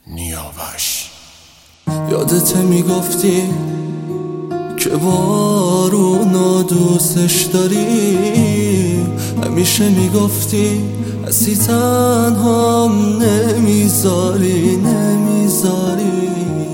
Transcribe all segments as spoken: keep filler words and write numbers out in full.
نیاوش. یادت میگفتی که بارونو دوستش داری، همیشه میگفتی هستی تنهام نمیذاری نمیذاری.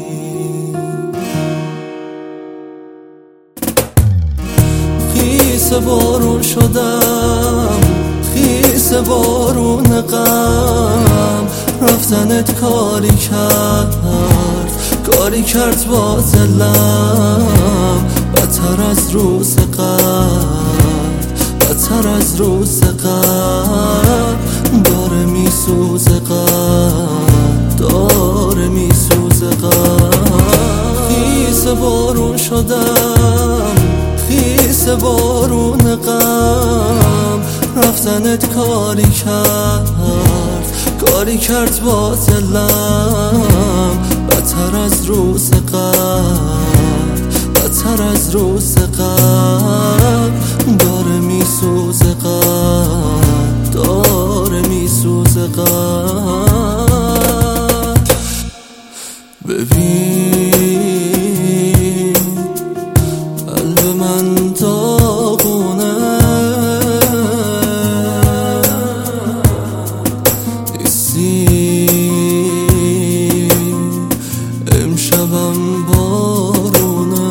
خیس بارون شدم، خیس بارون غم، رفتنت کاری کرد، کاری کرد با دلم، بدتر از روز قبل، بدتر از روز قبل. داره میسوزه قلب، داره میسوزه قلب. خیس بارون شدم، خیس بارون غم، رفتنت کاری کرد، کاری کرد با دلم، بدتر از روز قبل، بدتر از روز قبل. داره میسوزه قلب، داره میسوزه قلب. ببین قلب من داغونه، امشبم بارونه.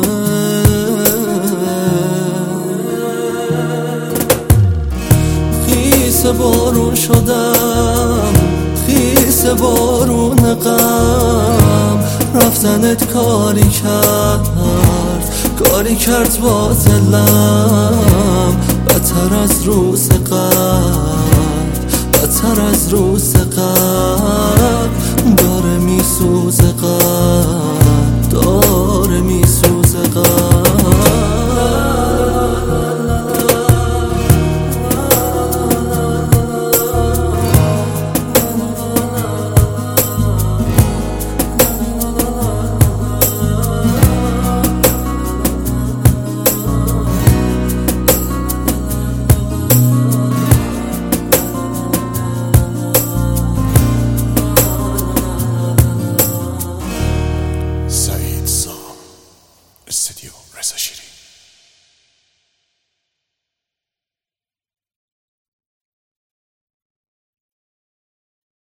خیس بارون شدم، خیس بارون غم، رفتنت کاری کرد، کاری کرد با دلم، بدتر از روز قبل، بدتر از روز قبل. داره میسوزه قلب، داره میسوزه قلب. استودیو رضا شیرین.